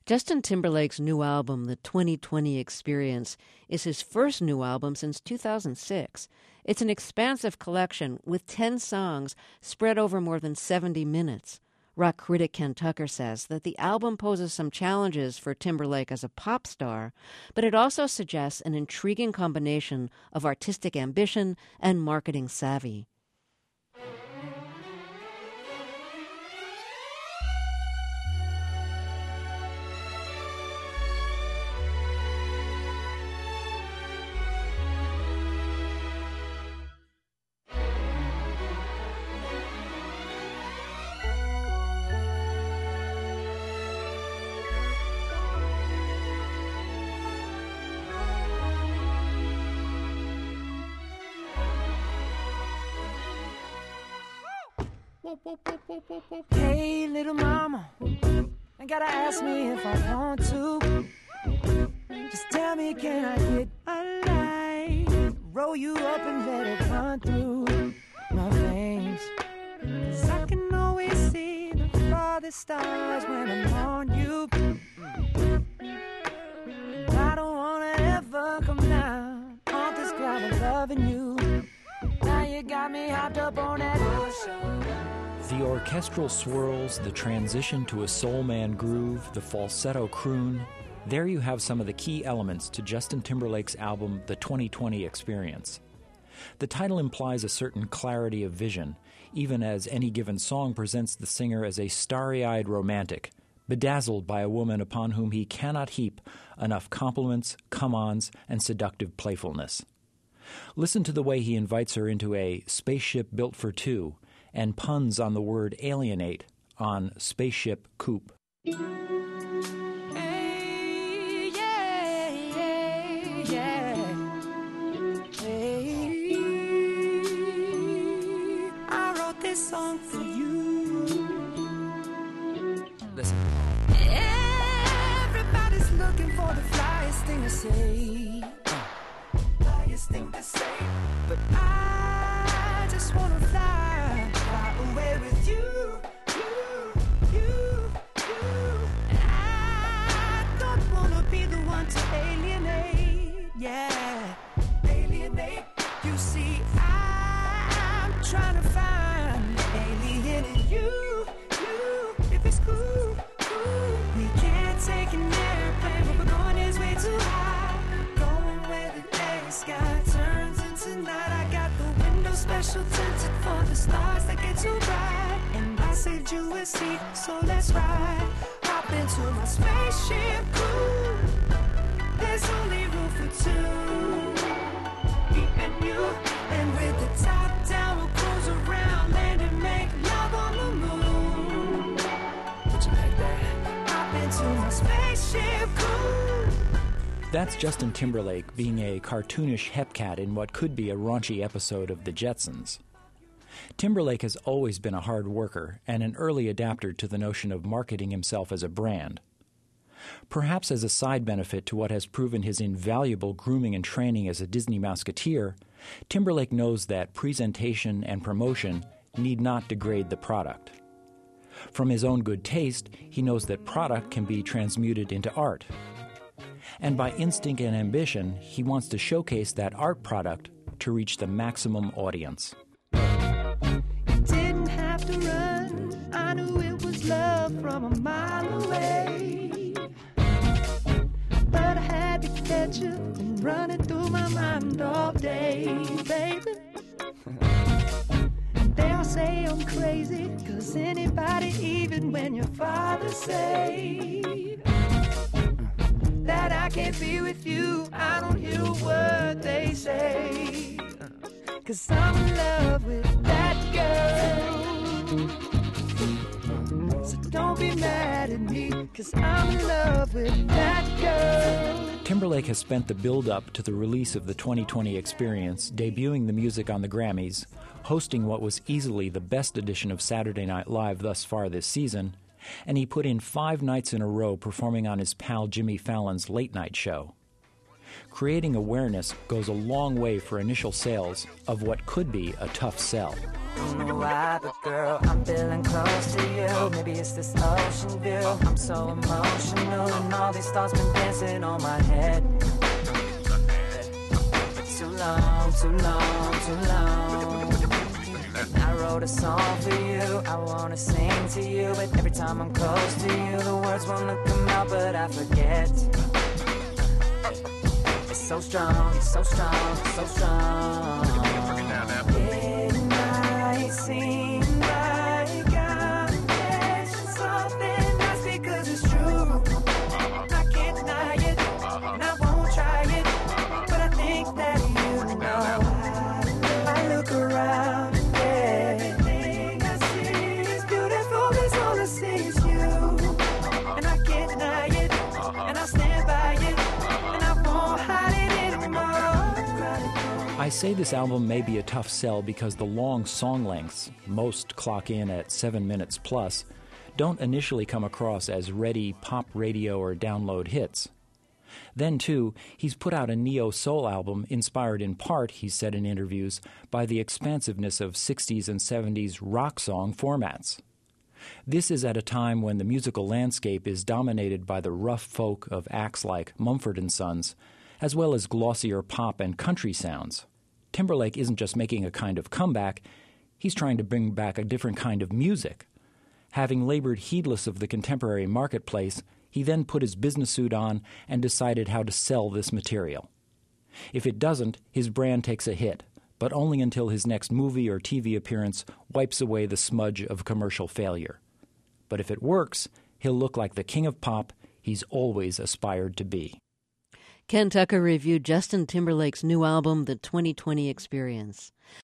Justin Timberlake's new album, The 2020 Experience, is his first new album since 2006. It's an expansive collection with 10 songs spread over more than 70 minutes. Rock critic Ken Tucker says that the album poses some challenges for Timberlake as a pop star, but it also suggests an intriguing combination of artistic ambition and marketing savvy. Hey, little mama, ain't gotta ask me if I want to. Just tell me, can I get a light? Roll you up and let it run through my veins. 'Cause I can always see the farthest stars when I'm on you. I don't wanna ever come down off this cloud of loving you. Now you got me hopped up on that ocean. The orchestral swirls, the transition to a soul man groove, the falsetto croon. There you have some of the key elements to Justin Timberlake's album, The 2020 Experience. The title implies a certain clarity of vision, even as any given song presents the singer as a starry-eyed romantic, bedazzled by a woman upon whom he cannot heap enough compliments, come-ons, and seductive playfulness. Listen to the way he invites her into a spaceship built for two, and puns on the word alienate on spaceship coupe. Hey, yeah, yeah, yeah. Hey, I wrote this song for you. Listen. Everybody's looking for the flyest thing to say. Flyest thing to say. But I just wanna fly away with you. I don't wanna be the one to alienate, yeah, alienate. You see, I'm trying to find alien in you. If it's cool, we can't take an airplane, but we're going is way too high. Going where the day sky turns into night. I got the window special tinted for the stars that get too bright. And I saved you a seat, so let's ride. Hop into my spaceship cool. There's only room for two, me and you. And with the top down, we'll cruise around, land and make love on the moon. Would you like that? Hop into my spaceship cool. That's Justin Timberlake being a cartoonish hepcat in what could be a raunchy episode of The Jetsons. Timberlake has always been a hard worker and an early adapter to the notion of marketing himself as a brand. Perhaps as a side benefit to what has proven his invaluable grooming and training as a Disney Mouseketeer, Timberlake knows that presentation and promotion need not degrade the product. From his own good taste, he knows that product can be transmuted into art. And by instinct and ambition, he wants to showcase that art product to reach the maximum audience. Didn't have to run, I knew it was love from a mile away. But I had to catch you and run it through my mind all day, baby. They'll say I'm crazy, 'cause anybody, even when your father say that I can't be with you, I don't hear a word they say. 'Cause I'm in love with that girl. So don't be mad at me, 'cause I'm in love with that girl. Timberlake has spent the build-up to the release of the 2020 Experience, debuting the music on the Grammys, hosting what was easily the best edition of Saturday Night Live thus far this season, and he put in 5 nights in a row performing on his pal Jimmy Fallon's late-night show. Creating awareness goes a long way for initial sales of what could be a tough sell. Don't know why, but girl, I'm feeling close to you. Maybe it's this ocean view. I'm so emotional, and all these thoughts been dancing on my head. Too long, too long, too long. I wrote a song for you, I wanna sing to you, but every time I'm close to you, the words wanna come out, but I forget. It's so strong, it's so strong, it's so strong. It might seem like I'm missing something, that's because it's true. I can't deny it, and I won't try it, but I think that you know. I look around and everything I see is beautiful, cause all I see is you. And I can't deny it, and I stand by it, and I won't hide it anymore. I say this album may be a tough sell because the long song lengths, most clock in at 7 minutes plus, don't initially come across as ready pop radio or download hits. Then, too, he's put out a neo-soul album inspired in part, he's said in interviews, by the expansiveness of 60s and 70s rock song formats. This is at a time when the musical landscape is dominated by the rough folk of acts like Mumford & Sons, as well as glossier pop and country sounds. Timberlake isn't just making a kind of comeback, he's trying to bring back a different kind of music. Having labored heedless of the contemporary marketplace, he then put his business suit on and decided how to sell this material. If it doesn't, his brand takes a hit, but only until his next movie or TV appearance wipes away the smudge of commercial failure. But if it works, he'll look like the king of pop he's always aspired to be. Ken Tucker reviewed Justin Timberlake's new album, The 2020 Experience.